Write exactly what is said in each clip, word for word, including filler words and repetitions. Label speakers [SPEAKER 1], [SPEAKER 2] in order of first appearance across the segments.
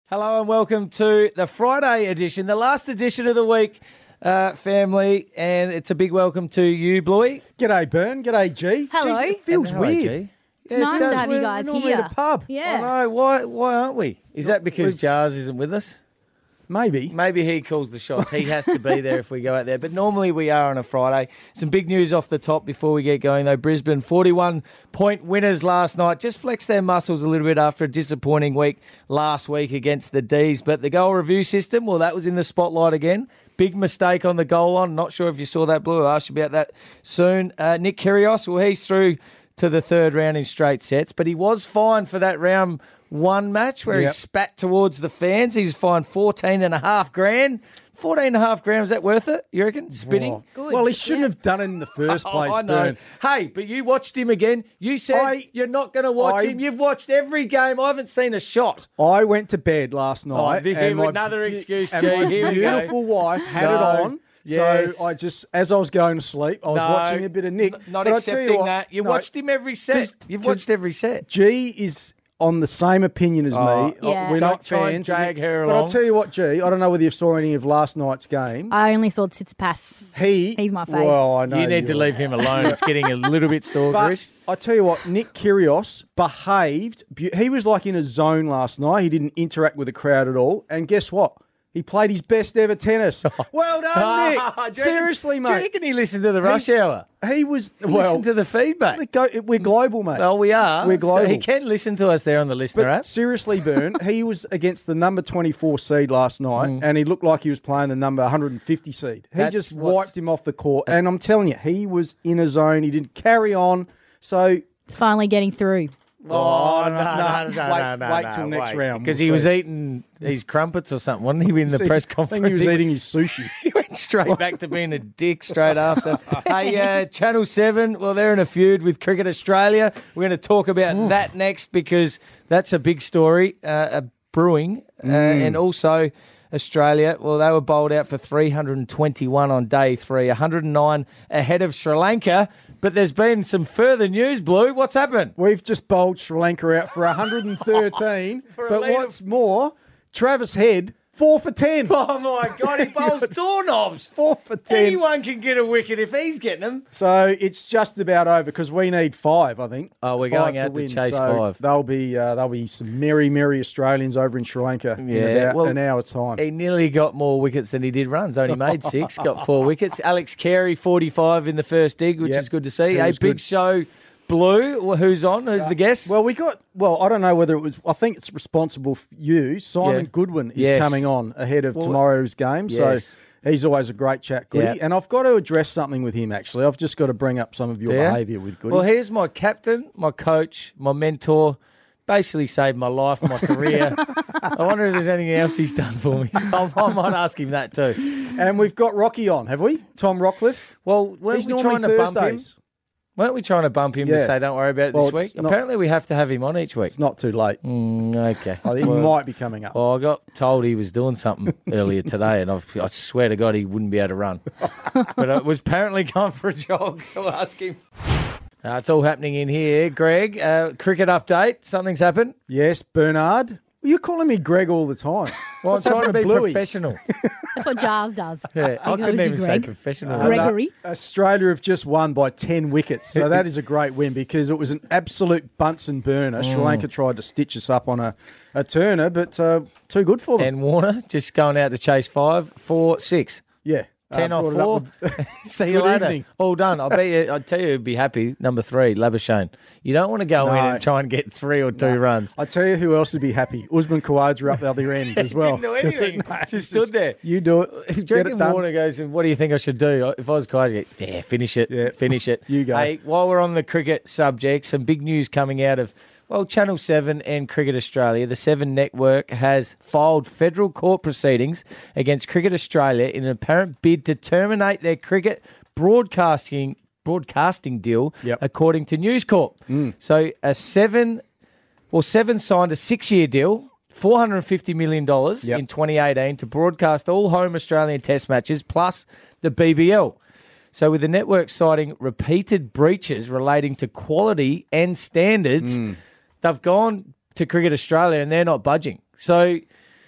[SPEAKER 1] Hello and welcome to the Friday edition, the last edition of the week, uh, family, and it's a big welcome to you, Bluey.
[SPEAKER 2] G'day, Bern. G'day, G.
[SPEAKER 3] Hello.
[SPEAKER 2] Jeez, it feels
[SPEAKER 1] Hello,
[SPEAKER 2] weird.
[SPEAKER 1] G.
[SPEAKER 3] It's nice
[SPEAKER 1] does.
[SPEAKER 3] to have you
[SPEAKER 2] We're-
[SPEAKER 3] guys
[SPEAKER 2] we're normally
[SPEAKER 3] here.
[SPEAKER 2] at a pub.
[SPEAKER 3] Yeah.
[SPEAKER 1] I know. Why, why aren't we? Is that because
[SPEAKER 2] We've-
[SPEAKER 1] Jars isn't with us?
[SPEAKER 2] Maybe.
[SPEAKER 1] Maybe he calls the shots. He has to be there if we go out there. But normally we are on a Friday. Some big news off the top before we get going, though. Brisbane, forty-one point winners last night. Just flexed their muscles a little bit after a disappointing week last week against the D's. But the goal review system, well, that was in the spotlight again. Big mistake on the goal line. Not sure if you saw that, Blue. I'll ask you about that soon. Uh, Nick Kyrgios, well, he's through to the third round in straight sets, but he was fined for that round one match where
[SPEAKER 2] Yep.
[SPEAKER 1] he spat towards the fans. He was fined fourteen and a half grand. fourteen and a half grand, is that worth it, you reckon? Spinning?
[SPEAKER 2] Oh.
[SPEAKER 3] Good.
[SPEAKER 2] Well, he shouldn't have done it in the first
[SPEAKER 1] Oh,
[SPEAKER 2] place,
[SPEAKER 1] I know.
[SPEAKER 2] Bern.
[SPEAKER 1] Hey, but you watched him again. You said
[SPEAKER 2] I-
[SPEAKER 1] you're not going to watch
[SPEAKER 2] I-
[SPEAKER 1] him. You've watched every game. I haven't seen a shot.
[SPEAKER 2] I went to bed last night.
[SPEAKER 1] here
[SPEAKER 2] and
[SPEAKER 1] with
[SPEAKER 2] my
[SPEAKER 1] another
[SPEAKER 2] be-
[SPEAKER 1] excuse,
[SPEAKER 2] and
[SPEAKER 1] G.
[SPEAKER 2] my
[SPEAKER 1] Here we go.
[SPEAKER 2] beautiful wife had
[SPEAKER 1] No.
[SPEAKER 2] it on.
[SPEAKER 1] Yes.
[SPEAKER 2] So I just, as I was going to sleep, I was
[SPEAKER 1] No,
[SPEAKER 2] watching a bit of Nick.
[SPEAKER 1] n- Not
[SPEAKER 2] But I tell you
[SPEAKER 1] accepting
[SPEAKER 2] what,
[SPEAKER 1] that. You
[SPEAKER 2] no,
[SPEAKER 1] watched him every set.
[SPEAKER 2] 'cause-
[SPEAKER 1] You've
[SPEAKER 2] 'cause
[SPEAKER 1] watched every set.
[SPEAKER 2] G is on the same opinion as
[SPEAKER 1] Oh,
[SPEAKER 2] me.
[SPEAKER 3] Yeah.
[SPEAKER 2] We're
[SPEAKER 1] Don't
[SPEAKER 2] not
[SPEAKER 1] try and
[SPEAKER 2] fans.
[SPEAKER 1] drag her
[SPEAKER 2] but I'll
[SPEAKER 1] along.
[SPEAKER 2] tell you what, G, I don't know whether you saw any of last night's game.
[SPEAKER 3] I only saw Tsitsipas.
[SPEAKER 2] He,
[SPEAKER 3] He's my favourite.
[SPEAKER 2] Well, I know
[SPEAKER 1] You need to
[SPEAKER 2] are.
[SPEAKER 1] leave him alone. It's getting a little bit stalkerish.
[SPEAKER 2] But I tell you what, Nick Kyrgios behaved. beau- He was like in a zone last night. He didn't interact with the crowd at all. And guess what? He played his best ever tennis. Well done,
[SPEAKER 1] Do you
[SPEAKER 2] Nick.
[SPEAKER 1] reckon-
[SPEAKER 2] Seriously,
[SPEAKER 1] Do you
[SPEAKER 2] mate.
[SPEAKER 1] reckon he listened to the rush hour?
[SPEAKER 2] He was well.
[SPEAKER 1] Listen to the feedback.
[SPEAKER 2] we go- we're global, mate.
[SPEAKER 1] Well, we are.
[SPEAKER 2] We're
[SPEAKER 1] So
[SPEAKER 2] global.
[SPEAKER 1] he can listen to us there on the listener
[SPEAKER 2] But
[SPEAKER 1] app.
[SPEAKER 2] seriously, Bern, he was against the number twenty-four seed last night, and he looked like he was playing the number one hundred fifty seed. He
[SPEAKER 1] That's
[SPEAKER 2] just
[SPEAKER 1] what's-
[SPEAKER 2] wiped him off the court. And I'm telling you, he was in a zone. He didn't carry on. So
[SPEAKER 3] It's finally getting through.
[SPEAKER 2] Oh,
[SPEAKER 1] no,
[SPEAKER 2] no,
[SPEAKER 1] no,
[SPEAKER 2] no,
[SPEAKER 1] no,
[SPEAKER 2] wait,
[SPEAKER 1] no, no,
[SPEAKER 2] wait
[SPEAKER 1] no,
[SPEAKER 2] till next
[SPEAKER 1] wait.
[SPEAKER 2] round.
[SPEAKER 1] Because
[SPEAKER 2] We'll
[SPEAKER 1] he was
[SPEAKER 2] see.
[SPEAKER 1] eating his crumpets or something, wasn't he, in the
[SPEAKER 2] See,
[SPEAKER 1] press
[SPEAKER 2] I
[SPEAKER 1] conference?
[SPEAKER 2] think he was
[SPEAKER 1] He-
[SPEAKER 2] eating his sushi.
[SPEAKER 1] He went straight back to being a dick straight after. Hey, uh, Channel seven, well, they're in a feud with Cricket Australia. We're going to talk about that next because that's a big story, uh, uh, brewing. Uh,
[SPEAKER 2] Mm.
[SPEAKER 1] and also Australia, well, they were bowled out for three hundred twenty-one on day three, one hundred nine ahead of Sri Lanka. But there's been some further news, Blue. What's happened?
[SPEAKER 2] We've just bowled Sri Lanka out for one hundred thirteen.
[SPEAKER 1] For a
[SPEAKER 2] but
[SPEAKER 1] lead
[SPEAKER 2] what's more, Travis Head, four for ten.
[SPEAKER 1] Oh, my God, he bowls doorknobs.
[SPEAKER 2] Four for ten.
[SPEAKER 1] Anyone can get a wicket if he's getting them.
[SPEAKER 2] So it's just about over because we need five, I think.
[SPEAKER 1] Oh, we're
[SPEAKER 2] Five
[SPEAKER 1] going out to
[SPEAKER 2] win.
[SPEAKER 1] chase
[SPEAKER 2] So
[SPEAKER 1] five.
[SPEAKER 2] There'll be uh, there'll be some merry, merry Australians over in Sri Lanka in
[SPEAKER 1] Yeah,
[SPEAKER 2] about
[SPEAKER 1] well,
[SPEAKER 2] an hour's time.
[SPEAKER 1] He nearly got more wickets than he did runs. Only made six, got four wickets. Alex Carey, forty-five in the first dig, which
[SPEAKER 2] Yep,
[SPEAKER 1] is good to see.
[SPEAKER 2] he
[SPEAKER 1] A
[SPEAKER 2] was
[SPEAKER 1] big
[SPEAKER 2] good.
[SPEAKER 1] show, Blue. Well, who's on? Who's the guest?
[SPEAKER 2] Well, we got. Well, I don't know whether it was. I think it's responsible for you. Simon
[SPEAKER 1] Yeah.
[SPEAKER 2] Goodwin is
[SPEAKER 1] Yes.
[SPEAKER 2] coming on ahead of
[SPEAKER 1] Well,
[SPEAKER 2] tomorrow's game.
[SPEAKER 1] yes.
[SPEAKER 2] So he's always a great chat, Goody.
[SPEAKER 1] Yeah.
[SPEAKER 2] And I've got to address something with him, actually. I've just got to bring up some of your
[SPEAKER 1] Yeah?
[SPEAKER 2] behaviour with Goody.
[SPEAKER 1] Well, here's my captain, my coach, my mentor. Basically saved my life, my career. I wonder if there's anything else he's done for me. I, I might ask him that too.
[SPEAKER 2] and we've got Rocky on, have we? Tom Rockcliffe.
[SPEAKER 1] Well, weren't
[SPEAKER 2] He's
[SPEAKER 1] we
[SPEAKER 2] normally
[SPEAKER 1] trying to bump him?
[SPEAKER 2] Thursdays.
[SPEAKER 1] Weren't we trying to bump him to
[SPEAKER 2] Yeah.
[SPEAKER 1] say, don't worry about it
[SPEAKER 2] Well,
[SPEAKER 1] this
[SPEAKER 2] it's
[SPEAKER 1] week?
[SPEAKER 2] not-
[SPEAKER 1] Apparently we have to have him on each week.
[SPEAKER 2] It's not too late.
[SPEAKER 1] Mm, okay.
[SPEAKER 2] I think he
[SPEAKER 1] Well-
[SPEAKER 2] might be coming up.
[SPEAKER 1] Well, I got told he was doing something earlier today, and I've, I swear to God he wouldn't be able to run. But it was apparently going for a jog. I'll ask him. Uh, it's all happening in here. Greg, uh, cricket update. Something's happened.
[SPEAKER 2] Yes, Bernard. You're calling me Greg all the time.
[SPEAKER 1] Well,
[SPEAKER 2] What's
[SPEAKER 1] I'm trying to
[SPEAKER 2] happened
[SPEAKER 1] be
[SPEAKER 2] Bluey?
[SPEAKER 1] professional.
[SPEAKER 3] That's what Jars does.
[SPEAKER 1] Yeah, I
[SPEAKER 3] He
[SPEAKER 1] couldn't
[SPEAKER 3] knows
[SPEAKER 1] even
[SPEAKER 3] you,
[SPEAKER 1] say
[SPEAKER 3] Greg.
[SPEAKER 1] professional.
[SPEAKER 2] Uh,
[SPEAKER 3] Gregory.
[SPEAKER 2] no, Australia have just won by ten wickets, so that is a great win because it was an absolute Bunsen burner.
[SPEAKER 1] Mm.
[SPEAKER 2] Sri Lanka tried to stitch us up on a, a turner, but uh, too good for them.
[SPEAKER 1] And Warner just going out to chase five, four, six.
[SPEAKER 2] yeah.
[SPEAKER 1] Ten
[SPEAKER 2] uh,
[SPEAKER 1] off
[SPEAKER 2] brought it
[SPEAKER 1] four.
[SPEAKER 2] up with-
[SPEAKER 1] See you
[SPEAKER 2] Good
[SPEAKER 1] later.
[SPEAKER 2] evening.
[SPEAKER 1] All done. I bet you. I'd tell you, you'd be happy. Number three, Labuschagne. You don't want to go in
[SPEAKER 2] No.
[SPEAKER 1] and try and get three or two runs.
[SPEAKER 2] I tell you who else would be happy. Usman Khawaja up the other end as well.
[SPEAKER 1] Didn't do anything.
[SPEAKER 2] No,
[SPEAKER 1] Just
[SPEAKER 2] it's
[SPEAKER 1] stood there.
[SPEAKER 2] You do it.
[SPEAKER 1] Do you
[SPEAKER 2] Get
[SPEAKER 1] reckon
[SPEAKER 2] it done.
[SPEAKER 1] Warner goes, what do you think I should do? If I was Khawaja, yeah, finish it.
[SPEAKER 2] Yeah.
[SPEAKER 1] Finish it.
[SPEAKER 2] You go.
[SPEAKER 1] Hey, while we're on the cricket subject, some big news coming out of, well, Channel seven and Cricket Australia. The seven Network has filed federal court proceedings against Cricket Australia in an apparent bid to terminate their cricket broadcasting broadcasting deal,
[SPEAKER 2] Yep.
[SPEAKER 1] according to News Corp. So a seven, well, Seven signed a six-year deal, four hundred fifty million dollars
[SPEAKER 2] Yep.
[SPEAKER 1] in twenty eighteen to broadcast all home Australian Test matches plus the B B L. So with the network citing repeated breaches relating to quality and standards, they've gone to Cricket Australia and they're not budging. So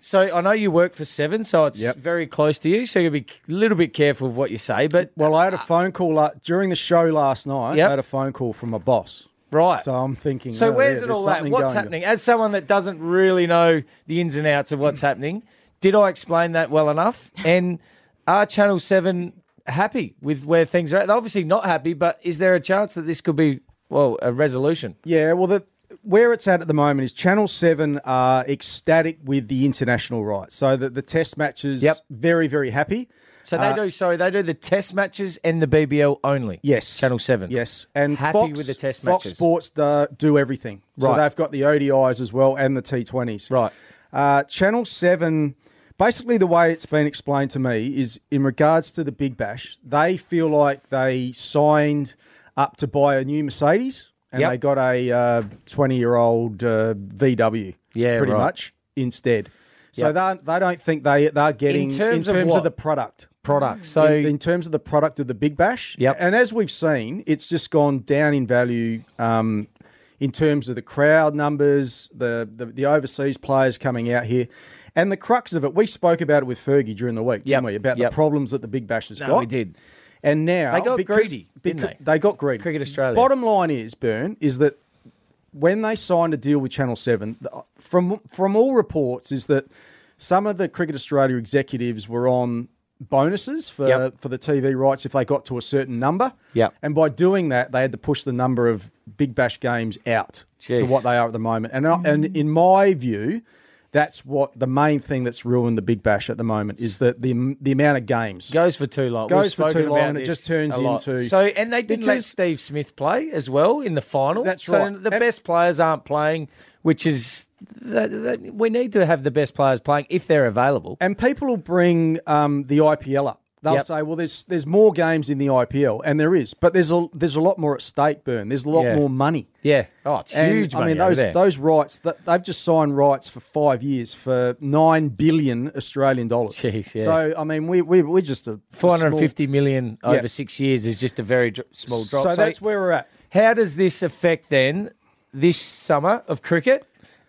[SPEAKER 1] So I know you work for Seven, so it's
[SPEAKER 2] Yep.
[SPEAKER 1] very close to you. So you'll be a little bit careful of what you say. But
[SPEAKER 2] Well, I had a phone call uh, during the show last night.
[SPEAKER 1] Yep.
[SPEAKER 2] I had a phone call from my boss.
[SPEAKER 1] right.
[SPEAKER 2] So I'm thinking.
[SPEAKER 1] So
[SPEAKER 2] oh,
[SPEAKER 1] where's
[SPEAKER 2] yeah,
[SPEAKER 1] it
[SPEAKER 2] there's
[SPEAKER 1] all at?
[SPEAKER 2] something
[SPEAKER 1] What's
[SPEAKER 2] going on.
[SPEAKER 1] happening? As someone that doesn't really know the ins and outs of what's happening, did I explain that well enough? And are Channel seven happy with where things are at? They're obviously not happy, but is there a chance that this could be, well, a resolution?
[SPEAKER 2] Yeah, well, the, where it's at at the moment is Channel seven are ecstatic with the international rights. So the, the test matches,
[SPEAKER 1] Yep.
[SPEAKER 2] very, very happy.
[SPEAKER 1] So they
[SPEAKER 2] Uh,
[SPEAKER 1] do, sorry, they do the test matches and the B B L only?
[SPEAKER 2] Yes.
[SPEAKER 1] Channel seven?
[SPEAKER 2] Yes. And
[SPEAKER 1] Happy
[SPEAKER 2] Fox,
[SPEAKER 1] with the test
[SPEAKER 2] Fox
[SPEAKER 1] matches?
[SPEAKER 2] Sports do, do everything. So
[SPEAKER 1] Right.
[SPEAKER 2] they've got the O D Is as well and the T twenties.
[SPEAKER 1] Right.
[SPEAKER 2] Uh, Channel seven, basically the way it's been explained to me is in regards to the Big Bash, they feel like they signed up to buy a new Mercedes and
[SPEAKER 1] Yep.
[SPEAKER 2] they got a uh, twenty-year-old uh, V W
[SPEAKER 1] Yeah,
[SPEAKER 2] pretty
[SPEAKER 1] right.
[SPEAKER 2] much instead. So
[SPEAKER 1] Yep.
[SPEAKER 2] they they don't think they, they're getting,
[SPEAKER 1] In terms of
[SPEAKER 2] in terms
[SPEAKER 1] what?
[SPEAKER 2] of the product.
[SPEAKER 1] Product. So
[SPEAKER 2] in, in terms of the product of the Big Bash.
[SPEAKER 1] Yep.
[SPEAKER 2] And as we've seen, it's just gone down in value um, in terms of the crowd numbers, the, the the overseas players coming out here. And the crux of it, we spoke about it with Fergie during the week,
[SPEAKER 1] Yep.
[SPEAKER 2] didn't we? About
[SPEAKER 1] Yep.
[SPEAKER 2] the problems that the Big Bash has
[SPEAKER 1] No,
[SPEAKER 2] got.
[SPEAKER 1] we did.
[SPEAKER 2] And now...
[SPEAKER 1] They got
[SPEAKER 2] because,
[SPEAKER 1] greedy, didn't
[SPEAKER 2] because-
[SPEAKER 1] they?
[SPEAKER 2] They got greedy.
[SPEAKER 1] Cricket Australia.
[SPEAKER 2] Bottom line is, Byrne, is that when they signed a deal with Channel seven, from from all reports, is that some of the Cricket Australia executives were on bonuses for,
[SPEAKER 1] Yep.
[SPEAKER 2] for the T V rights if they got to a certain number.
[SPEAKER 1] Yep.
[SPEAKER 2] And by doing that, they had to push the number of Big Bash games out
[SPEAKER 1] Jeez.
[SPEAKER 2] to what they are at the moment. And, I- and in my view, that's what the main thing that's ruined the Big Bash at the moment is that the the amount of games.
[SPEAKER 1] goes for too long.
[SPEAKER 2] Goes
[SPEAKER 1] We've
[SPEAKER 2] for too
[SPEAKER 1] spoken
[SPEAKER 2] long
[SPEAKER 1] about
[SPEAKER 2] and it
[SPEAKER 1] this
[SPEAKER 2] just turns
[SPEAKER 1] a lot.
[SPEAKER 2] into-
[SPEAKER 1] So, and they didn't let
[SPEAKER 2] Because-
[SPEAKER 1] Steve Smith play as well in the final.
[SPEAKER 2] That's
[SPEAKER 1] so
[SPEAKER 2] right.
[SPEAKER 1] the
[SPEAKER 2] And-
[SPEAKER 1] best players aren't playing, which is that, that, we need to have the best players playing if they're available.
[SPEAKER 2] And people will bring um, the I P L up. They'll
[SPEAKER 1] Yep.
[SPEAKER 2] say, "Well, there's there's more games in the I P L," and there is, but there's a there's a lot more at stake. Burn. There's a lot
[SPEAKER 1] Yeah.
[SPEAKER 2] more money.
[SPEAKER 1] Yeah. Oh, it's
[SPEAKER 2] And,
[SPEAKER 1] huge
[SPEAKER 2] I
[SPEAKER 1] money
[SPEAKER 2] mean,
[SPEAKER 1] over
[SPEAKER 2] those
[SPEAKER 1] there.
[SPEAKER 2] those rights that they've just signed rights for five years for nine billion Australian dollars.
[SPEAKER 1] Jeez, yeah.
[SPEAKER 2] So I mean, we we we're just a
[SPEAKER 1] four
[SPEAKER 2] a
[SPEAKER 1] hundred
[SPEAKER 2] small-
[SPEAKER 1] fifty million over
[SPEAKER 2] Yeah.
[SPEAKER 1] six years is just a very dr- small drop.
[SPEAKER 2] So that's where we're at.
[SPEAKER 1] How does this affect then this summer of cricket?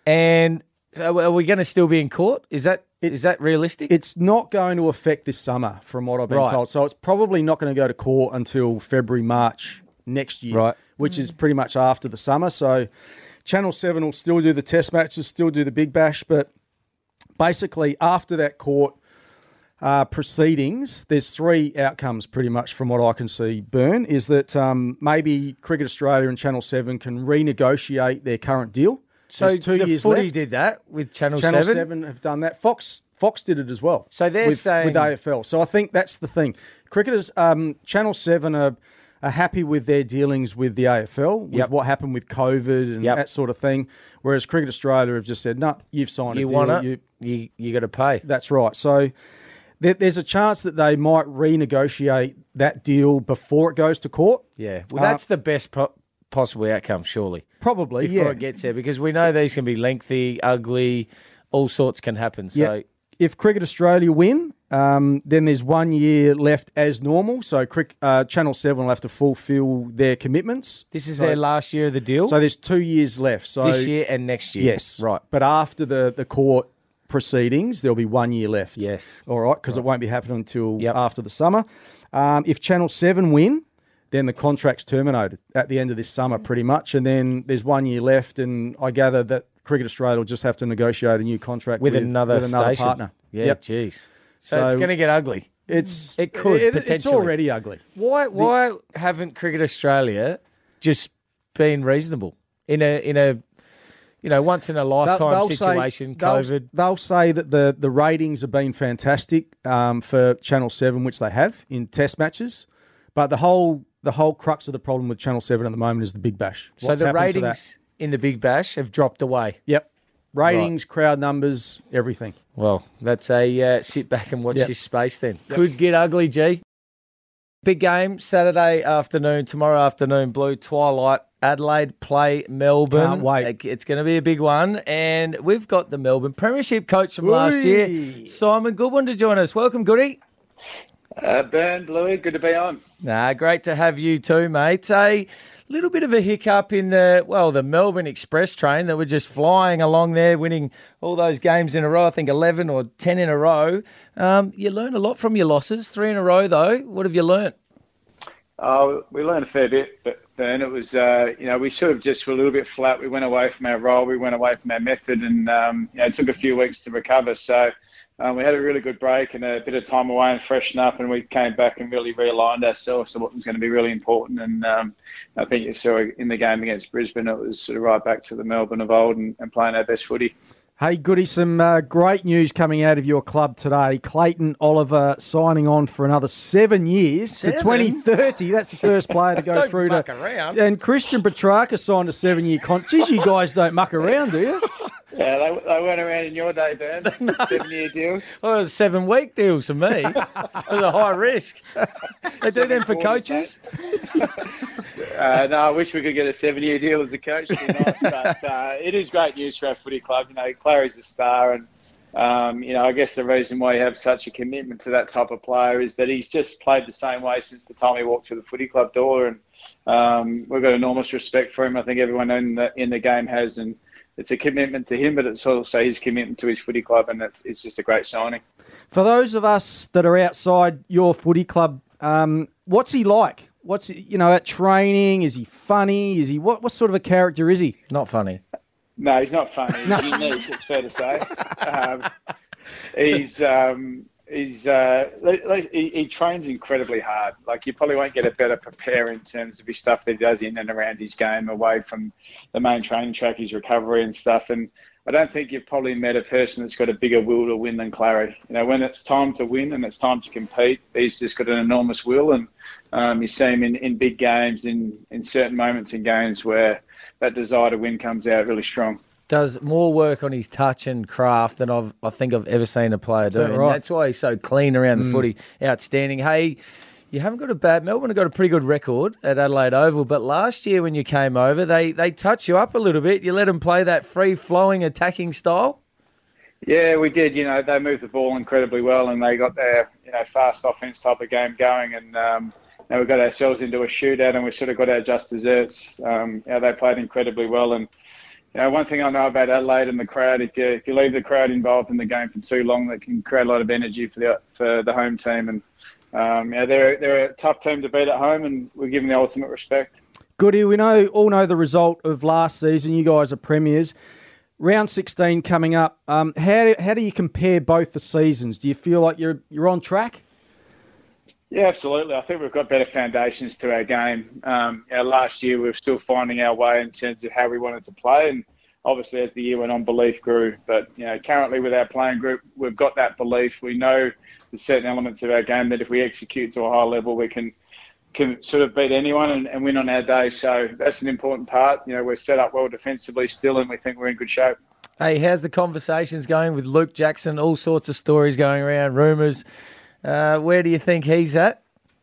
[SPEAKER 1] And are are we going to still be in court? Is that is that realistic?
[SPEAKER 2] It's not going to affect this summer, from what I've been
[SPEAKER 1] Right.
[SPEAKER 2] told. So it's probably not going to go to court until February, March next year,
[SPEAKER 1] Right.
[SPEAKER 2] which is pretty much after the summer. So Channel seven will still do the test matches, still do the Big Bash, but basically after that court uh, proceedings, there's three outcomes pretty much from what I can see, Burn, is that um, maybe Cricket Australia and Channel seven can renegotiate their current deal.
[SPEAKER 1] so
[SPEAKER 2] There's two
[SPEAKER 1] the
[SPEAKER 2] years
[SPEAKER 1] footy
[SPEAKER 2] left.
[SPEAKER 1] did that with Channel,
[SPEAKER 2] Channel
[SPEAKER 1] seven.
[SPEAKER 2] seven have done that. Fox Fox did it as well.
[SPEAKER 1] So they're
[SPEAKER 2] with,
[SPEAKER 1] saying-
[SPEAKER 2] with A F L. So I think that's the thing. Cricketers, um, Channel seven are, are happy with their dealings with the A F L, with
[SPEAKER 1] Yep.
[SPEAKER 2] what happened with COVID and
[SPEAKER 1] Yep.
[SPEAKER 2] that sort of thing. Whereas Cricket Australia have just said, no, you've signed
[SPEAKER 1] You
[SPEAKER 2] a deal.
[SPEAKER 1] want it?
[SPEAKER 2] You-
[SPEAKER 1] You you got to pay.
[SPEAKER 2] that's right. So there, there's a chance that they might renegotiate that deal before it goes to court.
[SPEAKER 1] Yeah. Well,
[SPEAKER 2] Uh,
[SPEAKER 1] that's the best pro- possible outcome, surely,
[SPEAKER 2] Probably,
[SPEAKER 1] before
[SPEAKER 2] yeah.
[SPEAKER 1] it gets there, because we know these can be lengthy, ugly, all sorts can happen. So
[SPEAKER 2] Yeah. If Cricket Australia win, um, then there's one year left as normal. So crick, uh, Channel seven will have to fulfil their commitments.
[SPEAKER 1] this is
[SPEAKER 2] so,
[SPEAKER 1] their last year of the deal.
[SPEAKER 2] So there's two years left. So
[SPEAKER 1] this year and next year.
[SPEAKER 2] yes,
[SPEAKER 1] Right.
[SPEAKER 2] But after the, the court proceedings, there'll be one year left.
[SPEAKER 1] Yes.
[SPEAKER 2] All right, because it won't be happening until
[SPEAKER 1] Yep.
[SPEAKER 2] after the summer. Um, if Channel seven win, then the contract's terminated at the end of this summer, pretty much. And then there's one year left, and I gather that Cricket Australia will just have to negotiate a new contract
[SPEAKER 1] With,
[SPEAKER 2] with,
[SPEAKER 1] another
[SPEAKER 2] with another
[SPEAKER 1] station.
[SPEAKER 2] partner.
[SPEAKER 1] Yeah.
[SPEAKER 2] Yep.
[SPEAKER 1] Jeez. So, it's
[SPEAKER 2] So-
[SPEAKER 1] going to get ugly.
[SPEAKER 2] It's
[SPEAKER 1] It could,
[SPEAKER 2] It's
[SPEAKER 1] potentially.
[SPEAKER 2] already ugly.
[SPEAKER 1] Why why haven't Cricket Australia just been reasonable in a in a you know once in a lifetime situation?
[SPEAKER 2] Say, they'll,
[SPEAKER 1] COVID.
[SPEAKER 2] they'll say that the, the ratings have been fantastic um, for Channel seven, which they have in Test matches. But the whole the whole crux of the problem with Channel seven at the moment is the Big Bash.
[SPEAKER 1] So
[SPEAKER 2] What's
[SPEAKER 1] the
[SPEAKER 2] happened to that?
[SPEAKER 1] ratings in the Big Bash have dropped away.
[SPEAKER 2] Yep, ratings, crowd numbers, everything.
[SPEAKER 1] Well, that's a uh, sit back and watch
[SPEAKER 2] Yep.
[SPEAKER 1] this space then. Could get ugly, G. Big game Saturday afternoon, tomorrow afternoon, blue twilight. Adelaide play Melbourne.
[SPEAKER 2] Can't wait.
[SPEAKER 1] It's going to be a big one. And we've got the Melbourne Premiership coach from last year,
[SPEAKER 2] Oi.
[SPEAKER 1] Simon Goodwin, to join us. Welcome, Goody.
[SPEAKER 4] Uh, Burn, Bluey, good to be on.
[SPEAKER 1] Nah, great to have you too, mate. Hey, little bit of a hiccup in the, well, the Melbourne Express train that were just flying along there, winning all those games in a row, I think eleven or ten in a row. Um, you learn a lot from your losses, three in a row though. What have you learnt?
[SPEAKER 4] Oh, we learned a fair bit, but Ben, it was, uh, you know, we sort of just were a little bit flat. We went away from our role, we went away from our method, and um, you know, it took a few weeks to recover. So um, we had a really good break and a bit of time away and freshen up, and we came back and really realigned ourselves to what was going to be really important. And um, I think you saw in the game against Brisbane, it was sort of right back to the Melbourne of old and, and playing our best footy.
[SPEAKER 2] Hey, Goody, some uh, great news coming out of your club today. Clayton Oliver signing on for another seven years
[SPEAKER 1] Seven?
[SPEAKER 2] to twenty thirty. That's the first player to go
[SPEAKER 1] Don't
[SPEAKER 2] through
[SPEAKER 1] muck
[SPEAKER 2] to.
[SPEAKER 1] around.
[SPEAKER 2] And Christian Petrarca signed a seven-year contract. Geez, you guys don't muck around, do you?
[SPEAKER 4] Yeah, they, they weren't around in your day, Ben. Seven-year deals.
[SPEAKER 1] Well, it was seven-week deals for me. It was a high risk. They do them for coaches.
[SPEAKER 4] Uh, no, I wish we could get a seven-year deal as a coach. It'd be nice, but uh, it is great news for our footy club. You know, Clary's a star, and um, you know, I guess the reason why you have such a commitment to that type of player is that he's just played the same way since the time he walked through the footy club door, and um, we've got enormous respect for him. I think everyone in the in the game has, and it's a commitment to him, but it's also his commitment to his footy club, and it's it's just a great signing.
[SPEAKER 2] For those of us that are outside your footy club, um, what's he like? What's you know at training? Is he funny? Is he what? What sort of a character is he?
[SPEAKER 1] Not funny.
[SPEAKER 4] No, he's not funny. He's unique. It's fair to say. Um, he's um, he's uh, he, he trains incredibly hard. Like you probably won't get a better prepare in terms of his stuff that he does in and around his game, away from the main training track, his recovery and stuff. And I don't think you've probably met a person that's got a bigger will to win than Clary. You know, when it's time to win and it's time to compete, he's just got an enormous will, and um, you see him in, in big games, in, in certain moments in games where that desire to win comes out really strong.
[SPEAKER 1] Does more work on his touch and craft than I've I think I've ever seen a player do.
[SPEAKER 2] Is that
[SPEAKER 1] And
[SPEAKER 2] right?
[SPEAKER 1] that's why he's so clean around the
[SPEAKER 2] Mm.
[SPEAKER 1] footy. Outstanding. Hey, you haven't got a bad... Melbourne have got a pretty good record at Adelaide Oval, but last year when you came over, they, they touched you up a little bit. You let them play that free-flowing attacking style?
[SPEAKER 4] Yeah, we did. You know, they moved the ball incredibly well, and they got their, you know, fast offense type of game going. And um, you know, we got ourselves into a shootout, and we sort of got our just desserts. Um, you know, they played incredibly well. And you know, one thing I know about Adelaide and the crowd, if you if you leave the crowd involved in the game for too long, that can create a lot of energy for the for the home team. And um, yeah, they're they're a tough team to beat at home, and we give them the ultimate respect.
[SPEAKER 2] Goody, we know all know the result of last season. You guys are premiers. Round sixteen coming up. Um, how do, how do you compare both the seasons? Do you feel like you're you're on track?
[SPEAKER 4] Yeah, absolutely. I think we've got better foundations to our game. Um, you know, last year we were still finding our way in terms of how we wanted to play, and obviously as the year went on, belief grew. But you know, currently with our playing group, we've got that belief. We know there's certain elements of our game that if we execute to a high level, we can can sort of beat anyone and, and win on our day. So that's an important part. You know, we're set up well defensively still, and we think we're in good shape.
[SPEAKER 1] Hey, how's the conversations going with Luke Jackson? All sorts of stories going around, rumours. Uh, where do you think he's at?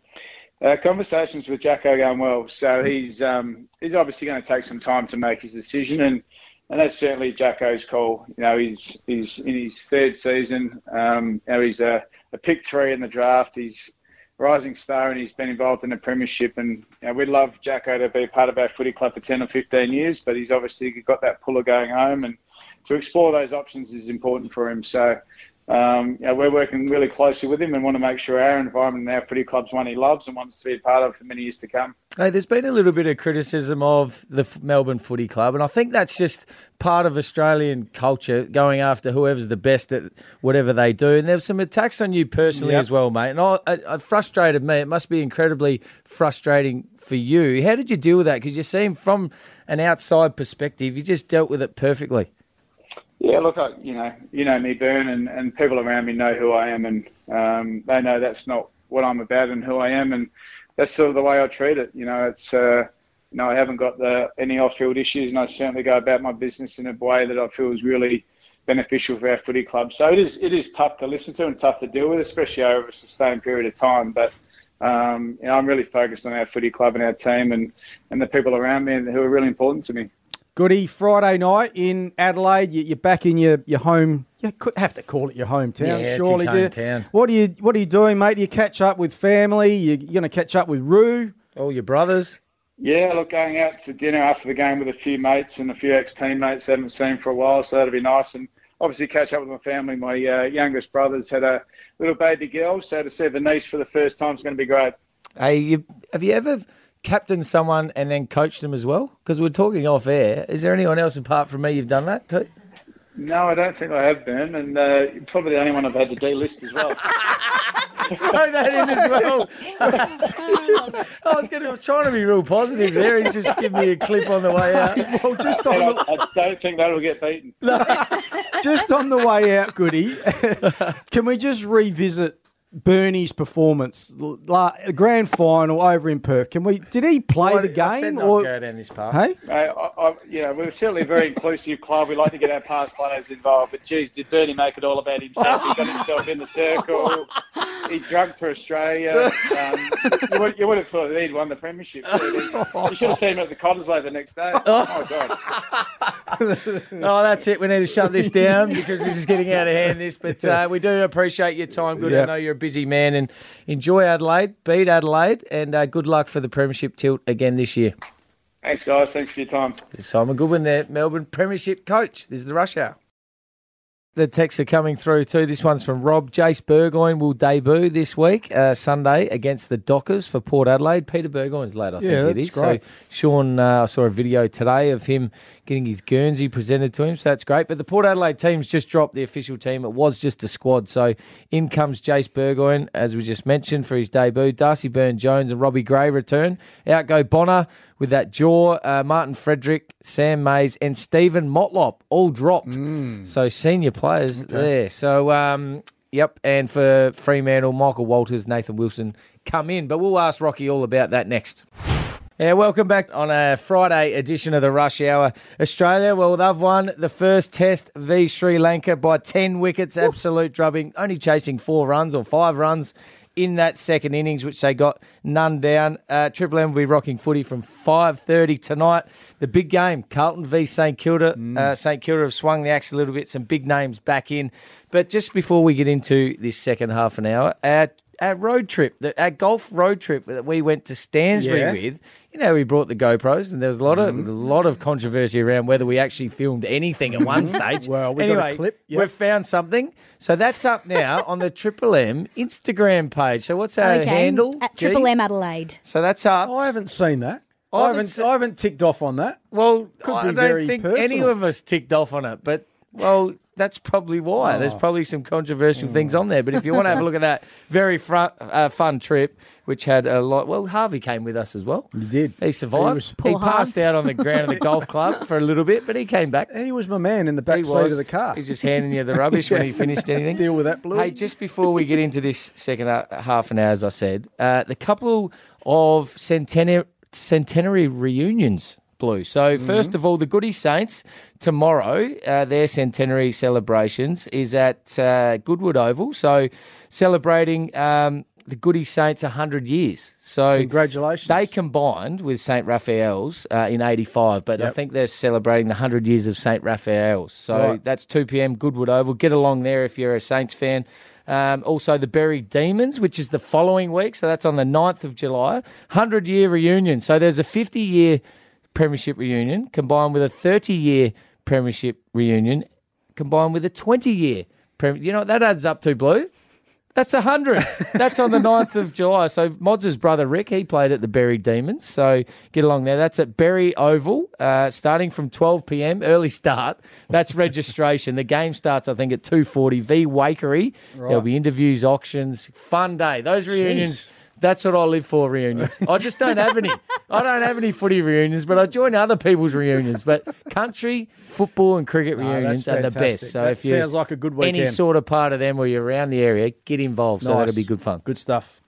[SPEAKER 4] Uh, conversations with Jacko going well. So he's um, he's obviously going to take some time to make his decision, and, and that's certainly Jacko's call. You know, he's he's in his third season. Um, you know, he's a, a pick three in the draft. He's a rising star, and he's been involved in a premiership. And you know, we'd love Jacko to be part of our footy club for ten or fifteen years, but he's obviously got that pull of going home, and to explore those options is important for him. So Um, you know, we're working really closely with him and want to make sure our environment and our footy club's one he loves and wants to be a part of for many years to come.
[SPEAKER 1] Hey, there's been a little bit of criticism of the Melbourne Footy Club, and I think that's just part of Australian culture, going after whoever's the best at whatever they do. And there's some attacks on you personally
[SPEAKER 2] Yep.
[SPEAKER 1] as well, mate. And I, it, it frustrated me. It must be incredibly frustrating for you. How did you deal with that? Because you seem, from an outside perspective, you just dealt with it perfectly.
[SPEAKER 4] Yeah, look, I, you know, you know me, Bern, and, and people around me know who I am, and um, they know that's not what I'm about and who I am, and that's sort of the way I treat it. You know, it's uh, you know, I haven't got the any off-field issues, and I certainly go about my business in a way that I feel is really beneficial for our footy club. So it is it is tough to listen to and tough to deal with, especially over a sustained period of time. But um, you know, I'm really focused on our footy club and our team and, and the people around me who are really important to me.
[SPEAKER 2] Goody, Friday night in Adelaide. You- You're back in your, your home. You could have to call it your hometown,
[SPEAKER 1] Yeah, it's
[SPEAKER 2] surely.
[SPEAKER 1] his
[SPEAKER 2] do you?
[SPEAKER 1] hometown.
[SPEAKER 2] What are you What are you doing, mate? Do you catch up with family? You, you're going to catch up with Roo?
[SPEAKER 1] All your brothers.
[SPEAKER 4] Yeah, look, going out to dinner after the game with a few mates and a few ex-teammates I haven't seen for a while, so that'll be nice. And obviously catch up with my family. My uh, youngest brother's had a little baby girl, so to see the niece for the first time is going to be great.
[SPEAKER 1] Hey, you, have you ever captained someone and then coached them as well? Because we're talking off air. Is there anyone else apart from me you've done that too?
[SPEAKER 4] No, I don't think I have been, and uh, probably the only one I've had to delist as well.
[SPEAKER 1] Throw that in as well. I was going to, I was trying to be real positive there. He's just giving me a clip on the way out.
[SPEAKER 2] Well, just on
[SPEAKER 4] And
[SPEAKER 2] the,
[SPEAKER 4] I, I don't think that'll get beaten.
[SPEAKER 2] just on the way out, Goody, can we just revisit Bernie's performance, la- grand final over in Perth? Can we? Did he play
[SPEAKER 1] Well,
[SPEAKER 2] the game?
[SPEAKER 1] I said not
[SPEAKER 2] or
[SPEAKER 1] go down this path.
[SPEAKER 2] hey?
[SPEAKER 4] Uh, I, I, yeah, we're certainly a very inclusive club. We like to get our past players involved. But, geez, did Bernie make it all about himself? He got himself in the circle. He drugged for Australia. Um, you, would, you would have thought that he'd won the premiership. You should have seen him at the Cottesloe the next day. Oh, my God.
[SPEAKER 1] Oh, that's it. We need to shut this down because this is getting out of hand, this. But uh, we do appreciate your time. Good.
[SPEAKER 2] Yep.
[SPEAKER 1] I know you're a busy man. And enjoy Adelaide, beat Adelaide, and uh, good luck for the premiership tilt again this year.
[SPEAKER 4] Thanks, guys. Thanks for your time.
[SPEAKER 1] This Simon Goodwin there, Melbourne premiership coach. This is the Rush Hour. The texts are coming through too. This one's from Rob. Jace Burgoyne will debut this week, uh, Sunday, against the Dockers for Port Adelaide. Peter Burgoyne's late, I think
[SPEAKER 2] Yeah,
[SPEAKER 1] it
[SPEAKER 2] that's
[SPEAKER 1] is.
[SPEAKER 2] great.
[SPEAKER 1] So Sean, uh, I saw a video today of him getting his Guernsey presented to him, so that's great. But the Port Adelaide team's just dropped the official team. It was just a squad. So in comes Jace Burgoyne, as we just mentioned, for his debut. Darcy Byrne-Jones and Robbie Gray return. Out go Bonner with that jaw, uh, Martin Frederick, Sam Mays, and Stephen Motlop all dropped.
[SPEAKER 2] Mm.
[SPEAKER 1] So senior players there. So, um, yep, and for Fremantle, Michael Walters, Nathan Wilson come in. But we'll ask Rocky all about that next. Yeah, welcome back on a Friday edition of the Rush Hour. Australia, well, they've won the first test v Sri Lanka by ten wickets, absolute drubbing, only chasing four runs or five runs in that second innings, which they got none down. Uh, Triple M will be rocking footy from five thirty tonight. The big game, Carlton v St Kilda. Mm. Uh, St Kilda have swung the axe a little bit, some big names back in. But just before we get into this second half an hour, our, our road trip, the, our golf road trip that we went to Stansbury
[SPEAKER 2] Yeah.
[SPEAKER 1] with, you know, we brought the GoPros, and there was a lot of
[SPEAKER 2] Mm.
[SPEAKER 1] a lot of controversy around whether we actually filmed anything at one stage.
[SPEAKER 2] Well, we got a
[SPEAKER 1] anyway,
[SPEAKER 2] clip, yep.
[SPEAKER 1] we've found something. So that's up now on the Triple M Instagram page. So what's our
[SPEAKER 3] Okay.
[SPEAKER 1] handle?
[SPEAKER 3] At
[SPEAKER 1] G?
[SPEAKER 3] Triple M Adelaide.
[SPEAKER 1] So that's up.
[SPEAKER 2] I haven't seen that.
[SPEAKER 1] I
[SPEAKER 2] I
[SPEAKER 1] haven't
[SPEAKER 2] haven't.
[SPEAKER 1] se-
[SPEAKER 2] I haven't ticked off on that.
[SPEAKER 1] Well,
[SPEAKER 2] Could
[SPEAKER 1] I
[SPEAKER 2] be
[SPEAKER 1] don't
[SPEAKER 2] very
[SPEAKER 1] think any
[SPEAKER 2] personal.
[SPEAKER 1] of us ticked off on it, but well, that's probably why.
[SPEAKER 2] Oh.
[SPEAKER 1] There's probably some controversial things on there. But if you want to have a look at that very fun, uh, fun trip, which had a lot. Well, Harvey came with us as well.
[SPEAKER 2] He did.
[SPEAKER 1] He survived.
[SPEAKER 2] He was-
[SPEAKER 1] He,
[SPEAKER 3] Poor
[SPEAKER 1] passed
[SPEAKER 3] Harves.
[SPEAKER 1] out on the ground of the golf club for a little bit, but he came back.
[SPEAKER 2] He was my man in the
[SPEAKER 1] He
[SPEAKER 2] back seat
[SPEAKER 1] was.
[SPEAKER 2] of the car.
[SPEAKER 1] He's just handing you the rubbish when he finished anything.
[SPEAKER 2] Deal with that, Blue.
[SPEAKER 1] Hey, just before we get into this second uh, half an hour, as I said, uh, the couple of centenary, centenary reunions, Blue. So
[SPEAKER 2] Mm-hmm.
[SPEAKER 1] first of all, the Goody Saints tomorrow, uh, their centenary celebrations is at uh, Goodwood Oval. So celebrating um, the Goody Saints one hundred years. So
[SPEAKER 2] Congratulations.
[SPEAKER 1] they combined with Saint Raphael's uh, in eighty-five, but I
[SPEAKER 2] Yep.
[SPEAKER 1] think they're celebrating the one hundred years of Saint Raphael's. So
[SPEAKER 2] Right.
[SPEAKER 1] that's two p.m. Goodwood Oval. Get along there if you're a Saints fan. Um, also, the Berry Demons, which is the following week. So that's on the ninth of July. one hundred-year reunion. So there's a fifty-year premiership reunion combined with a thirty-year premiership reunion combined with a twenty-year premiership. You know what that adds up to, Blue? That's one hundred. That's on the ninth of July. So Mods' brother Rick, he played at the Berry Demons. So get along there. That's at Berry Oval, uh, starting from twelve p.m, early start. That's registration. The game starts, I think, at two forty. V Wakery. There'll be interviews, auctions. Fun day. Those reunions,
[SPEAKER 2] Jeez.
[SPEAKER 1] that's what I live for, reunions. I just don't have any. I don't have any footy reunions, but I join other people's reunions. But country, football and cricket
[SPEAKER 2] No,
[SPEAKER 1] reunions
[SPEAKER 2] that's
[SPEAKER 1] are the
[SPEAKER 2] fantastic.
[SPEAKER 1] best. So
[SPEAKER 2] That
[SPEAKER 1] if you
[SPEAKER 2] sounds like a good
[SPEAKER 1] any
[SPEAKER 2] weekend.
[SPEAKER 1] sort of part of them or you're around the area, get involved. So
[SPEAKER 2] Nice.
[SPEAKER 1] that'll be good fun.
[SPEAKER 2] Good stuff.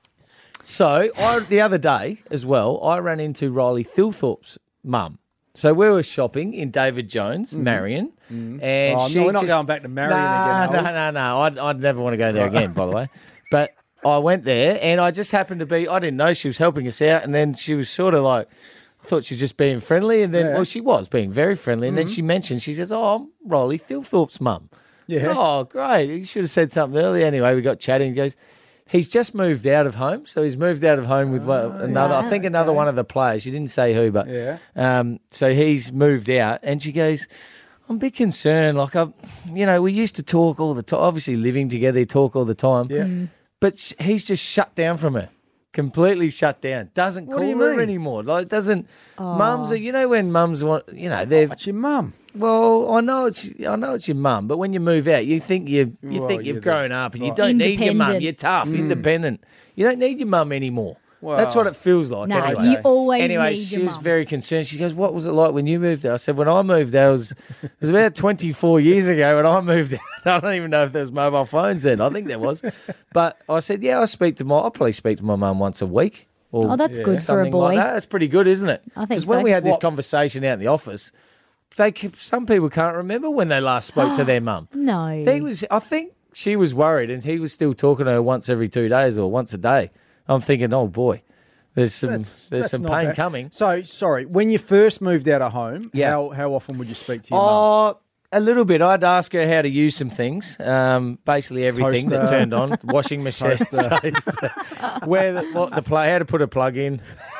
[SPEAKER 1] So I, the other day as well, I ran into Riley Thilthorpe's mum. So we were shopping in David Jones, Marion, and
[SPEAKER 2] Oh,
[SPEAKER 1] she
[SPEAKER 2] no, we're not
[SPEAKER 1] just-
[SPEAKER 2] going back to Marion
[SPEAKER 1] Nah,
[SPEAKER 2] again, are
[SPEAKER 1] No,
[SPEAKER 2] we?
[SPEAKER 1] no, no. I'd, I'd never want to go there again, by the way. But I went there, and I just happened to be, I didn't know she was helping us out, and then she was sort of like, I thought she was just being friendly, and then,
[SPEAKER 2] Yeah.
[SPEAKER 1] well, she was being very friendly, and then she mentioned, she says, oh, I'm Riley Thilthorpe's mum. I said,
[SPEAKER 2] Yeah.
[SPEAKER 1] oh, great. You should have said something earlier. Anyway, we got chatting. He goes, He's just moved out of home, so he's moved out of home with one, another. I think another one of the players. She didn't say who, but
[SPEAKER 2] Yeah.
[SPEAKER 1] Um, so he's moved out, and she goes, "I'm a bit concerned. Like I, you know, we used to talk all the time. Obviously, living together, you talk all the time.
[SPEAKER 2] Yeah.
[SPEAKER 3] Mm.
[SPEAKER 1] But sh- he's just shut down from her, completely shut down. Doesn't
[SPEAKER 2] What
[SPEAKER 1] call
[SPEAKER 2] do you
[SPEAKER 1] her
[SPEAKER 2] mean?
[SPEAKER 1] anymore. Like doesn't. Mums are, you know, when mums want, you know, they're
[SPEAKER 2] That's your mum.
[SPEAKER 1] well, I know it's I know it's your mum, but when you move out, you think you you
[SPEAKER 2] Well,
[SPEAKER 1] think
[SPEAKER 2] you're
[SPEAKER 1] you've
[SPEAKER 2] the-
[SPEAKER 1] grown up and you
[SPEAKER 2] right.
[SPEAKER 1] don't need your mum.
[SPEAKER 3] Independent.
[SPEAKER 1] You're tough,
[SPEAKER 2] Mm.
[SPEAKER 1] independent. You don't need your mum anymore. That's
[SPEAKER 2] Well,
[SPEAKER 1] what it feels like.
[SPEAKER 3] No,
[SPEAKER 1] anyway.
[SPEAKER 3] you always
[SPEAKER 1] Anyway,
[SPEAKER 3] need
[SPEAKER 1] she
[SPEAKER 3] your
[SPEAKER 1] was
[SPEAKER 3] mum.
[SPEAKER 1] very concerned. She goes, "What was it like when you moved out?" I said, "When I moved out, it was, it was about twenty-four years ago when I moved out. I don't even know if there was mobile phones then. I think there was, but I said, yeah, I speak to my. I probably speak to my mum once a week. Or
[SPEAKER 3] Oh, that's good for a
[SPEAKER 1] something
[SPEAKER 3] boy.
[SPEAKER 1] Like that. That's pretty good, isn't it?
[SPEAKER 3] I think
[SPEAKER 1] Because when
[SPEAKER 3] so.
[SPEAKER 1] we had this
[SPEAKER 2] What-
[SPEAKER 1] conversation out in the office, they kept, some people can't remember when they last spoke to their mum.
[SPEAKER 3] No.
[SPEAKER 1] He was, I think she was worried, and he was still talking to her once every two days or once a day. I'm thinking, oh boy, there's some
[SPEAKER 2] That's-
[SPEAKER 1] there's
[SPEAKER 2] that's
[SPEAKER 1] some
[SPEAKER 2] not
[SPEAKER 1] pain
[SPEAKER 2] bad.
[SPEAKER 1] coming.
[SPEAKER 2] So, sorry, when you first moved out of home,
[SPEAKER 1] Yeah.
[SPEAKER 2] how, how often would you speak to your mum?
[SPEAKER 1] Oh, a little bit. I'd ask her how to use some things. Um, basically everything that
[SPEAKER 2] Toaster.
[SPEAKER 1] turned on, washing machine, toaster, where the, what the plug, how to put a plug in,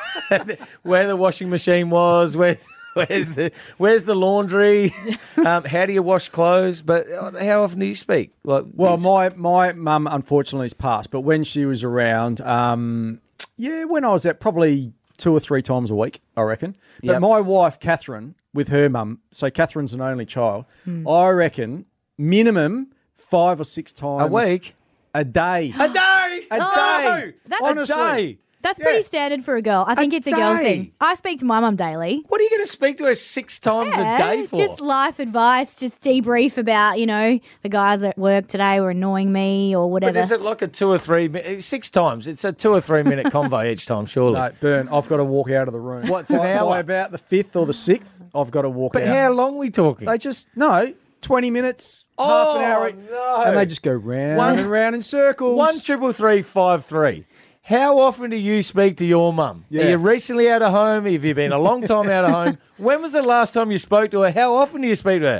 [SPEAKER 1] where the washing machine was, where's where's the where's the laundry, um, how do you wash clothes? But uh, how often do you speak? Like,
[SPEAKER 2] Well,
[SPEAKER 1] it's-
[SPEAKER 2] my my mum unfortunately has passed, but when she was around, um, yeah, when I was at probably two or three times a week, I reckon. But
[SPEAKER 1] Yep.
[SPEAKER 2] my wife, Catherine, with her mum, so Catherine's an only child,
[SPEAKER 3] Hmm.
[SPEAKER 2] I reckon minimum five or six times
[SPEAKER 1] a week,
[SPEAKER 2] a day.
[SPEAKER 1] a day,
[SPEAKER 2] A
[SPEAKER 3] Oh,
[SPEAKER 2] day.
[SPEAKER 3] that's-
[SPEAKER 2] Honestly.
[SPEAKER 1] a day.
[SPEAKER 3] That's
[SPEAKER 2] Yeah.
[SPEAKER 3] pretty standard for a girl. I think it's a girl
[SPEAKER 1] day.
[SPEAKER 3] thing. I speak to my mum daily.
[SPEAKER 1] What are you going to speak to her six times
[SPEAKER 3] Yeah,
[SPEAKER 1] a day for?
[SPEAKER 3] just life advice, just debrief about, you know, the guys at work today were annoying me or
[SPEAKER 1] but
[SPEAKER 3] whatever.
[SPEAKER 1] is it like a two or three mi- six times? It's a two or three minute convo each time, surely.
[SPEAKER 2] No, Burn, I've got to walk out of the room.
[SPEAKER 1] What's an
[SPEAKER 2] by,
[SPEAKER 1] hour?
[SPEAKER 2] By about the fifth or the sixth, I've got to walk
[SPEAKER 1] But
[SPEAKER 2] out.
[SPEAKER 1] how long are we talking?
[SPEAKER 2] They just, no, twenty minutes, half
[SPEAKER 1] Oh,
[SPEAKER 2] an hour.
[SPEAKER 1] no.
[SPEAKER 2] And they just go round
[SPEAKER 1] One-
[SPEAKER 2] and round in circles.
[SPEAKER 1] One triple three five three. How often do you speak to your mum?
[SPEAKER 2] Yeah.
[SPEAKER 1] Are you recently out of home? Have you been a long time out of home? When was the last time you spoke to her? How often do you speak to her?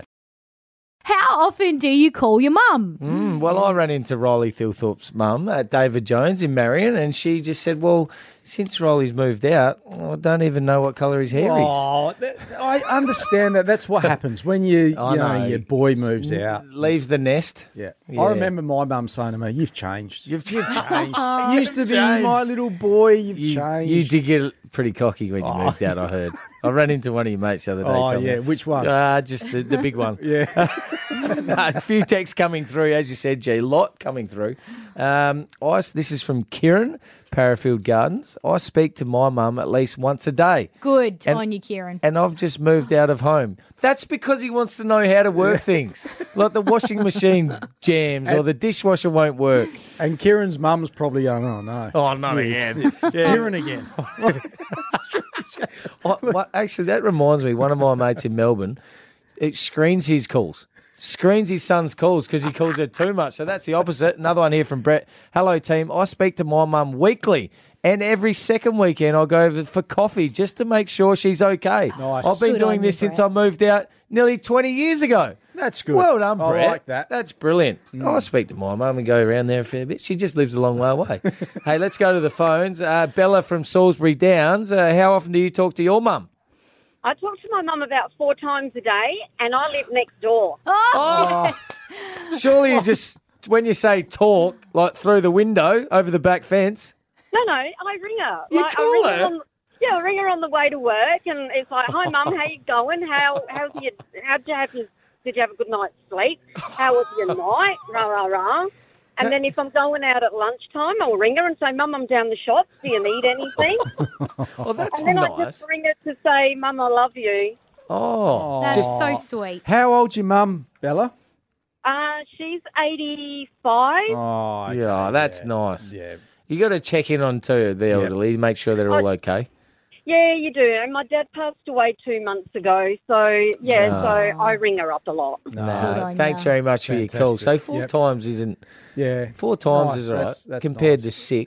[SPEAKER 3] How often do you call your mum?
[SPEAKER 1] Mm, well, I ran into Riley Thilthorpe's mum at David Jones in Marion, and she just said, well, since Riley's moved out, I don't even know what colour his hair is.
[SPEAKER 2] Oh, that, I understand that. That's what happens when you,
[SPEAKER 1] I
[SPEAKER 2] you know,
[SPEAKER 1] know.
[SPEAKER 2] your boy moves out.
[SPEAKER 1] Leaves the nest.
[SPEAKER 2] Yeah.
[SPEAKER 1] Yeah.
[SPEAKER 2] I remember my mum saying to me, "You've changed.
[SPEAKER 1] You've, you've changed.
[SPEAKER 2] You used to be
[SPEAKER 1] changed.
[SPEAKER 2] my little boy. You've
[SPEAKER 1] You,
[SPEAKER 2] changed."
[SPEAKER 1] you did get pretty cocky when you moved out, I heard. I ran into one of your mates the other day.
[SPEAKER 2] Oh,
[SPEAKER 1] Tommy.
[SPEAKER 2] yeah. Which one?
[SPEAKER 1] Ah, just the, the big one.
[SPEAKER 2] Yeah.
[SPEAKER 1] No, a few texts coming through, as you said, G. Lot coming through. Um, I, this is from Kieran, Parafield Gardens. I speak to my mum at least once a day,
[SPEAKER 3] Good
[SPEAKER 1] And-
[SPEAKER 3] on you, Kieran.
[SPEAKER 1] and I've just moved out of home. That's because he wants to know how to work things, like the washing machine jams or the dishwasher won't work.
[SPEAKER 2] And Kieran's mum's probably going, "Oh no,
[SPEAKER 1] Oh, not again.
[SPEAKER 2] Kieran again."
[SPEAKER 1] I, well, actually, that reminds me. One of my mates in Melbourne, it screens his calls, screens his son's calls because he calls her too much. So that's the opposite. Another one here from Brett. Hello, team. I speak to my mum weekly, and every second weekend I go over for coffee just to make sure she's okay.
[SPEAKER 2] Nice.
[SPEAKER 1] I've been
[SPEAKER 3] Good
[SPEAKER 1] doing
[SPEAKER 3] on
[SPEAKER 1] this
[SPEAKER 3] you,
[SPEAKER 1] since
[SPEAKER 3] Brett.
[SPEAKER 1] I moved out nearly twenty years ago.
[SPEAKER 2] That's good.
[SPEAKER 1] Well done,
[SPEAKER 2] I
[SPEAKER 1] Brett.
[SPEAKER 2] like that.
[SPEAKER 1] That's brilliant. I speak to my mum and go around there a fair bit. She just lives a long way away. Hey, let's go to the phones. Uh, Bella from Salisbury Downs. Uh, how often do you talk to your mum?
[SPEAKER 5] I talk to my mum about four times a day, and I live next door.
[SPEAKER 3] Oh,
[SPEAKER 1] Surely you just, when you say talk, like through the window over the back fence.
[SPEAKER 5] No, no, I ring her.
[SPEAKER 1] You
[SPEAKER 5] like,
[SPEAKER 1] call
[SPEAKER 5] I ring
[SPEAKER 1] her?
[SPEAKER 5] her on, yeah, I ring her on the way to work, and it's like, "Hi, mum, how you going? How how's your how did you have your, did you have a good night's sleep? How was your night? Rah rah rah." And then if I'm going out at lunchtime, I'll ring her and say, "Mum, I'm down the shop. Do you need anything?"
[SPEAKER 1] Oh, that's
[SPEAKER 5] And then I
[SPEAKER 1] nice.
[SPEAKER 5] just ring her to say, "Mum, I love you."
[SPEAKER 1] Oh,
[SPEAKER 3] that's
[SPEAKER 1] just
[SPEAKER 3] so sweet.
[SPEAKER 2] How old's your mum, Bella?
[SPEAKER 5] Uh, she's eighty-five.
[SPEAKER 2] Oh, okay,
[SPEAKER 1] yeah, that's
[SPEAKER 2] yeah.
[SPEAKER 1] nice.
[SPEAKER 2] Yeah.
[SPEAKER 1] You got to check in on too the elderly, make sure they're all okay.
[SPEAKER 5] Yeah, you do. And my dad passed away two months ago, so yeah,
[SPEAKER 1] No.
[SPEAKER 5] so I ring her up a lot.
[SPEAKER 3] Good
[SPEAKER 1] No,
[SPEAKER 3] on
[SPEAKER 1] thanks
[SPEAKER 3] ya.
[SPEAKER 1] very much for your call. So
[SPEAKER 2] Fantastic.
[SPEAKER 1] four
[SPEAKER 2] Yep.
[SPEAKER 1] times isn't
[SPEAKER 2] Yeah.
[SPEAKER 1] four times
[SPEAKER 2] Nice,
[SPEAKER 1] is all right
[SPEAKER 2] that's- that's
[SPEAKER 1] compared
[SPEAKER 2] nice.
[SPEAKER 1] to six.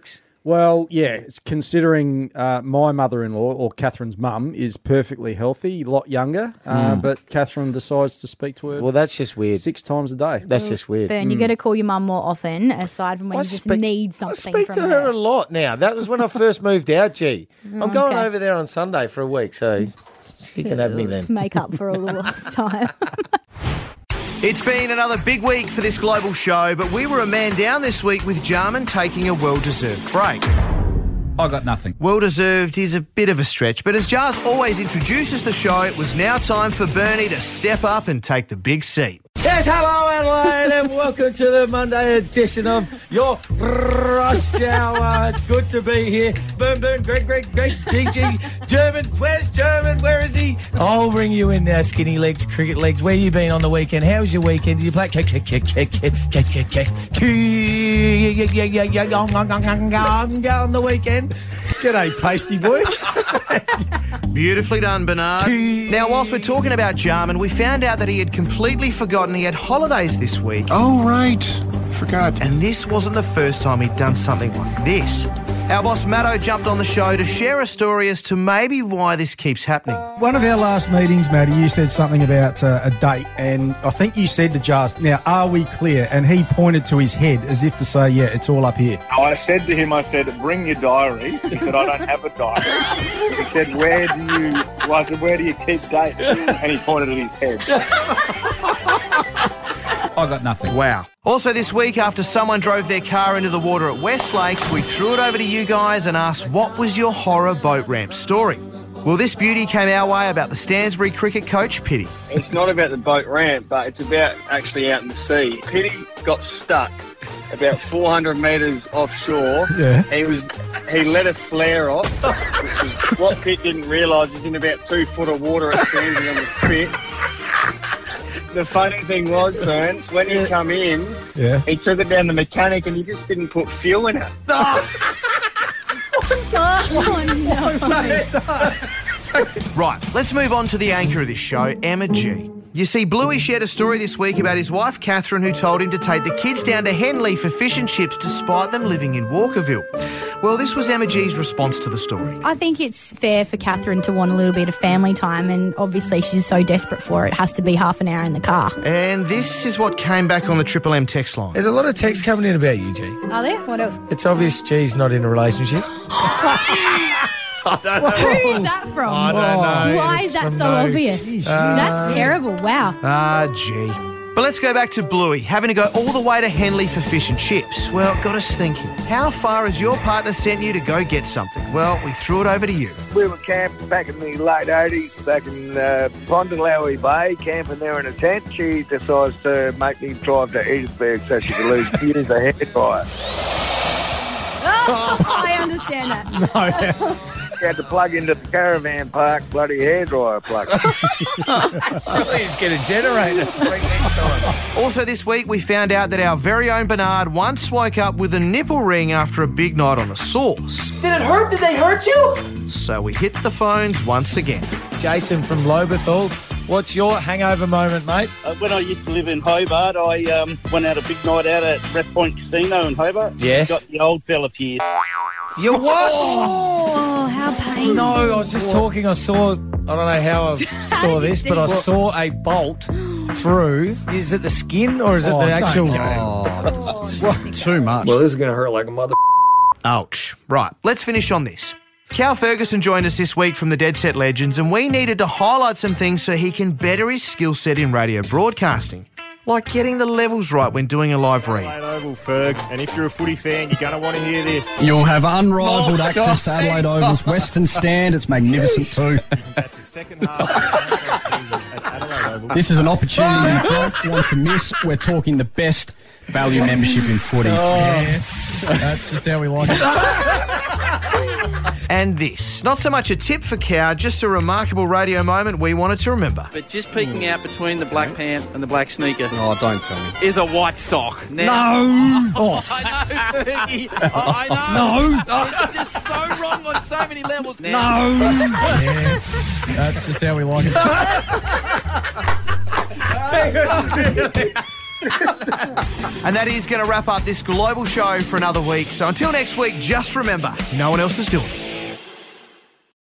[SPEAKER 2] Well, yeah, it's considering uh, my mother-in-law, or Catherine's mum, is perfectly healthy, a lot younger, uh, but Catherine decides to speak to her
[SPEAKER 1] Well, that's just weird.
[SPEAKER 2] six times a day.
[SPEAKER 1] That's just weird.
[SPEAKER 3] Burn, you got to call your mum more often, aside from when
[SPEAKER 1] I
[SPEAKER 3] you just
[SPEAKER 1] speak-
[SPEAKER 3] need
[SPEAKER 1] I
[SPEAKER 3] something
[SPEAKER 1] speak
[SPEAKER 3] from
[SPEAKER 1] to her a lot now. That was when I first moved out, G. I'm going
[SPEAKER 3] Okay.
[SPEAKER 1] over there on Sunday for a week, so she can have me then.
[SPEAKER 3] to make up for all the lost time.
[SPEAKER 6] It's been another big week for this global show, but we were a man down this week with Jarman taking a well-deserved break.
[SPEAKER 7] I got nothing.
[SPEAKER 6] Well-deserved is a bit of a stretch, but as Jars always introduces the show, it was now time for Bernie to step up and take the big seat.
[SPEAKER 1] Yes, hello Adelaide, and welcome to the Monday edition of your Rush Hour. It's good to be here. Boom, boom, Greg, Greg, Greg, G G, German. Where's German? Where is he? I'll bring you in now, skinny legs, cricket legs. Where you been on the weekend? How was your weekend? Did you play? Kick, kick, kick, kick, kick, kick, kick, kick. On the weekend.
[SPEAKER 2] G'day, pasty boy.
[SPEAKER 6] Beautifully done, Bernard. Now, whilst we're talking about Jarman, we found out that he had completely forgotten he had holidays this week.
[SPEAKER 8] Oh, right. Forgot.
[SPEAKER 6] And this wasn't the first time he'd done something like this. Our boss Matto jumped on the show to share a story as to maybe why this keeps happening.
[SPEAKER 9] One of our last meetings, Matty, you said something about uh, a date, and I think you said to Jars, now, are we clear? And he pointed to his head as if to say, yeah, it's all up here.
[SPEAKER 10] I said to him, I said, bring your diary. He said, I don't have a diary. He said, where do you, well, I said, where do you keep dates? And he pointed at his head.
[SPEAKER 7] I got nothing.
[SPEAKER 6] Wow. Also this week, after someone drove their car into the water at West Lakes, we threw it over to you guys and asked, what was your horror boat ramp story? Well, this beauty came our way about the Stansbury cricket coach, Pitty.
[SPEAKER 10] It's not about the boat ramp, but it's about actually out in the sea. Pitty got stuck about four hundred metres offshore.
[SPEAKER 9] Yeah.
[SPEAKER 10] He was he let a flare off, which was what Pitt didn't realise is in about two foot of water at Stansbury on the spit. The funny thing was, Bern, when he come in,
[SPEAKER 9] Yeah.
[SPEAKER 10] he took it down the mechanic and he just didn't put fuel in it.
[SPEAKER 3] Oh, no.
[SPEAKER 6] Right, let's move on to the anchor of this show, Emma G. You see, Bluey shared a story this week about his wife, Catherine, who told him to take the kids down to Henley for fish and chips despite them living in Walkerville. Well, this was Emma G's response to the story.
[SPEAKER 3] I think it's fair for Catherine to want a little bit of family time, and obviously she's so desperate for it, it has to be half an hour in the car.
[SPEAKER 6] And this is what came back on the Triple M text line.
[SPEAKER 1] There's a lot of texts coming in about you, G.
[SPEAKER 3] Are there? What else?
[SPEAKER 1] It's obvious G's not in a relationship.
[SPEAKER 3] Who is that from?
[SPEAKER 1] I don't know.
[SPEAKER 3] Why
[SPEAKER 1] It's
[SPEAKER 3] is that
[SPEAKER 1] from
[SPEAKER 3] so
[SPEAKER 1] no-
[SPEAKER 3] obvious? That's terrible. Wow.
[SPEAKER 6] Ah, gee. But let's go back to Bluey, having to go all the way to Henley for fish and chips. Well, got us thinking, how far has your partner sent you to go get something? Well, we threw it over to you.
[SPEAKER 10] We were camping back in the late eighties, back in uh, Pondalowie Bay, camping there in a tent. She decides to make me drive to Edinburgh so she could lose use a hairdryer.
[SPEAKER 3] I understand that.
[SPEAKER 10] She had to plug into the caravan park bloody hairdryer plug.
[SPEAKER 1] Surely just get a generator. Bring next time.
[SPEAKER 6] Also this week, we found out that our very own Bernard once woke up with a nipple ring after a big night on the sauce.
[SPEAKER 11] Did it hurt? Did they hurt you?
[SPEAKER 6] So we hit the phones once again.
[SPEAKER 1] Jason from Lobethal, what's your hangover moment, mate?
[SPEAKER 10] Uh, when I used to live in Hobart, I um, went out a big night out at West Point Casino in Hobart.
[SPEAKER 1] Yes.
[SPEAKER 10] Got the old fella here.
[SPEAKER 1] You what?
[SPEAKER 3] Oh, how painful.
[SPEAKER 1] No, I was just talking. I saw, I don't know how I saw
[SPEAKER 3] did you
[SPEAKER 1] this,
[SPEAKER 3] see
[SPEAKER 1] but I
[SPEAKER 3] it?
[SPEAKER 1] saw a bolt through. Is it the skin or is it
[SPEAKER 9] Oh,
[SPEAKER 1] the
[SPEAKER 9] don't
[SPEAKER 1] actual?
[SPEAKER 9] go.
[SPEAKER 7] Too much.
[SPEAKER 11] Well, this is going to hurt like a mother.
[SPEAKER 6] Ouch. Right, let's finish on this. Cal Ferguson joined us this week from the Dead Set Legends, and we needed to highlight some things so he can better his skill set in radio broadcasting. Like getting the levels right when doing a live read.
[SPEAKER 10] Oval, Ferg, and if you're a footy fan, you're going to want to hear this.
[SPEAKER 7] You'll have unrivaled access to Adelaide Oval's Western Stand. It's magnificent too.
[SPEAKER 10] That's the second half at Adelaide Oval.
[SPEAKER 7] This is an opportunity you don't want to miss. We're talking the best value membership in footy.
[SPEAKER 9] Yes. That's just how we like it.
[SPEAKER 6] And this, not so much a tip for Cow, just a remarkable radio moment we wanted to remember.
[SPEAKER 11] But just peeking out between the black pant and the black sneaker
[SPEAKER 7] Oh, don't tell me.
[SPEAKER 11] is a white sock. Now,
[SPEAKER 9] No. Oh.
[SPEAKER 11] I know, Fergie. I know. No. It's just so wrong on so many levels. Now,
[SPEAKER 9] No. Yes. That's just how we like it.
[SPEAKER 6] And that is going to wrap up this global show for another week. So until next week, just remember, no one else is doing it.